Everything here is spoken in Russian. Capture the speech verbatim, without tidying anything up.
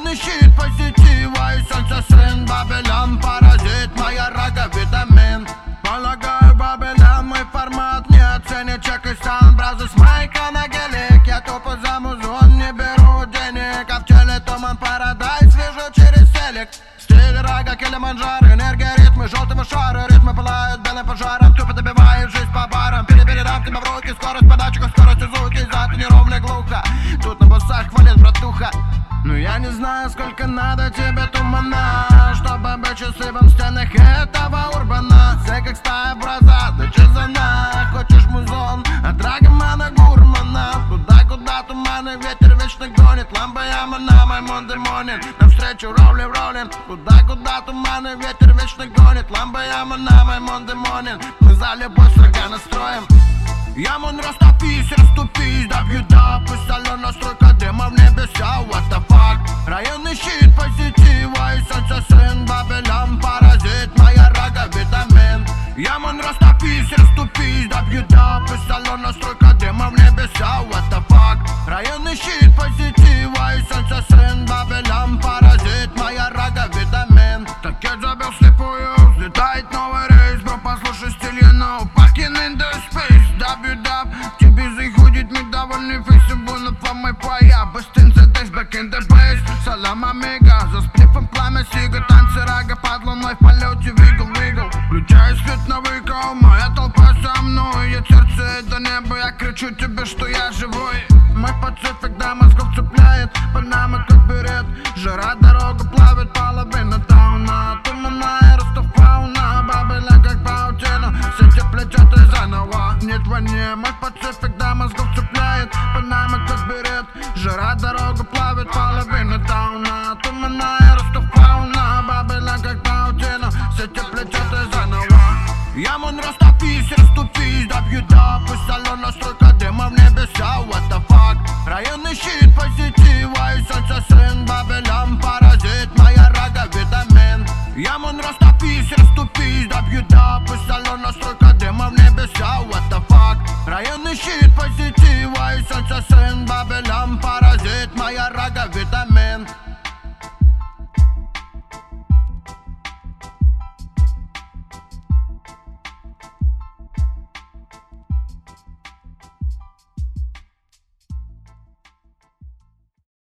Районный щит позитива и солнце сын Бабелян, паразит, моя рага, витамин. Полагаю, Бабелян, мой формат не оценит. Чек и стан, бразы с майка на гелик. Я тупо за музон, не беру денег. А в теле туман, парадайз, вижу через селек. Стиль рага, Килиманджаро, энергия, ритмы желтого шара. Ритмы пылают белым пожаром, тупо добиваю жизнь по барам. Переберем тебя в руки, скорость подачи, как скорость звуки. За ты неровно глухо, тут на бусах хвалит братуха. Но я не знаю, сколько надо тебе тумана, чтобы быть счастливым в стенах этого урбана. Все как стая браза, да че за на? Хочешь музон от Драгомана Гурмана? Туда, куда туманы, ветер вечно гонит. Ламба яма на моем демоне, навстречу роллин, роллин. Туда, куда туманы, ветер вечно гонит. Ламба яма на моем демоне. Мы за любовь строго настроим. Я мон растопись, расступись, добью да. Пусть соленая стройка дыма в небеса, what the fuck. Районный щит позитива и солнце сын Бабелян, паразит, моя рага, витамин. Я мон растопись, расступись, добью да. Пусть соленая стройка дыма в небеса, what the fuck. Районный щит позитива и солнце сын Бабелян, паразит, моя рага, витамин. Так я забил слепую, взлетает новый рейс. Бро, послушай стиль, you know, fucking in the space. Даб-ю-даб, тебе заходит недовольный фейс. Будто фламой поя, быстин за дейс, back in the base. Салам, амиго, за сплифом пламя сига. Танцы рага под луной в полете, вигл-вигл. Включаю свет на выкол, моя толпа со мной. От сердца до неба, я кричу тебе, что я живой. Мой пацифик до мозгов цепляет, Панама как берет. Жара дорогу плавит, половина тауна. Туманная растафауна, Бабелян как паутина. Сети плетет и заново, нет войне. Мой пацифик до мозгов цепляет, Панама как берет. Жара дорогу плавит, половина тауна. Туманная растафауна, Бабелян как паутина. Сети плетет и заново. Я мон растопись, расступись, добью да. Пусть соленая стройка дыма в небеса, what the fuck. Районный щит позитива и солнце сын Бабелян, паразит, моя рага, витамин. Я мон растопись, расступись, добью да. Пусть соленая стройка дыма в небеса, what the fuck. Районный щит позитива и солнце сын Бабелян, паразит, моя рага, витамин.